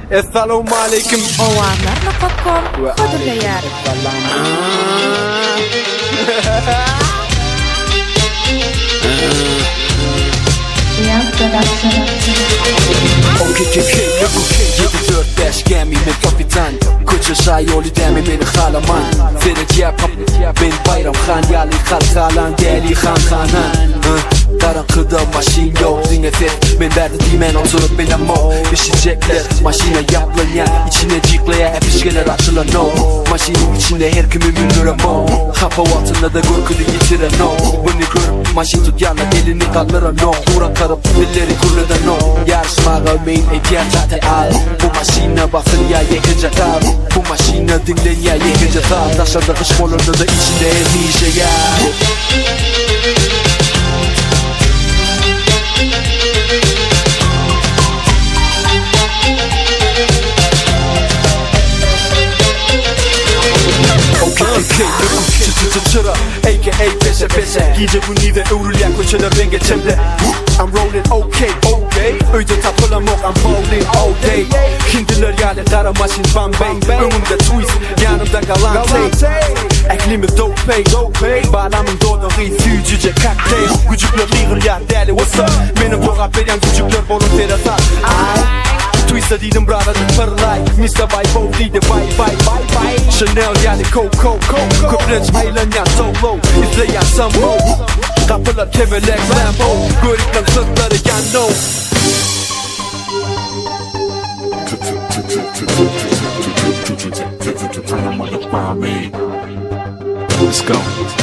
Esselamu aleyküm. Ovarlar.com Kodurlayar. Okey 7-4-5 gemimin kapitan Koca şayoli demi beni halaman Ferek yapıp ben bayram khan Yali kalkalan deli khan khanan Karanlıkta maşin yok zinefet Ben verdi dimen oturup beni mo Pişecekler maşine yapılayan İçine ciklaya hep işgeler açılan no Maşinin içinde her kimi mündüre mo Hapa altında da korkulu yitiren no Bunu görüp maşin tut yana elini kaldıran no Duran karıp dilleri kurluda no Yarışmağa main ihtiyaç zaten al Bu maşine basın ya yekece kal Bu maşine dinlen ya yekece kal Taşlarda kış kolunda da içinde nice ya Çıra a.k.a. peşe peşe Giyce bu nive öğrülyen koçalar ben geçemde I'm rolling okay Öyle tapılamok I'm bowling all day Hindiler yani kara maşin Bombay Önümde twist yanımda galante Eklimi dope Bağlamın doğduğu fücüce cocktail Gücükler liğir ya deli what's up Benim bu rapperyan gücükler volunteer atar Twist'e değilim brother fırlay Mr. Bible değildi bye Chanel yani Coco Köprüç eğlenen solo İzleyen Sammo Kapılar kemerlek Lambo Görükler sırtları yanno Let's go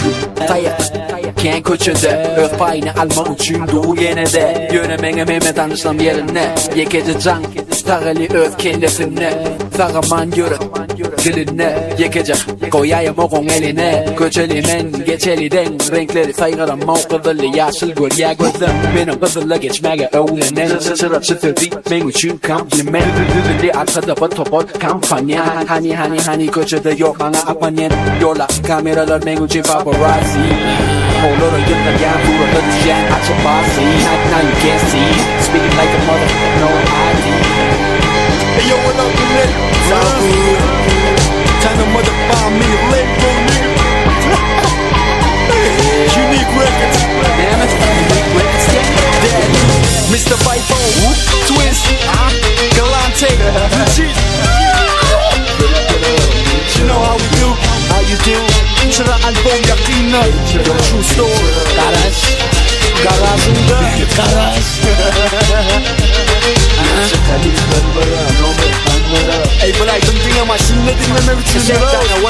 Ken koçede Öz payını alma için doğu gene de Yönemene Mehmet anışlam yerine Yekece can Tağali öz kendisine Sağaman yürüt diline Yekece koyayım oğun eline Köçelimen geçeliden Renkleri saygıram o kızılı yaşıl gül ya gözüm Benim kızılı geçmeye öğlenen Sıçıra çıtır değil ben için kompliment Düdüdü arkada batopot kampanya Hani köçede yok bana apanyen Yola kameralar ben için paparazzi Oğlura yıkılayan buralı diyen açıp basi Now you can't see Speaking like a mother no ID Hey yo what up you lit Tanımadı bami lit bro nigga Unique records Damn it Unique records Mr. Bible Twist Galante Legit You know how we do How you do Çıra album yakına Your true story Garajında Garaj Ey bıraktım dünya maşinle dinleme bütün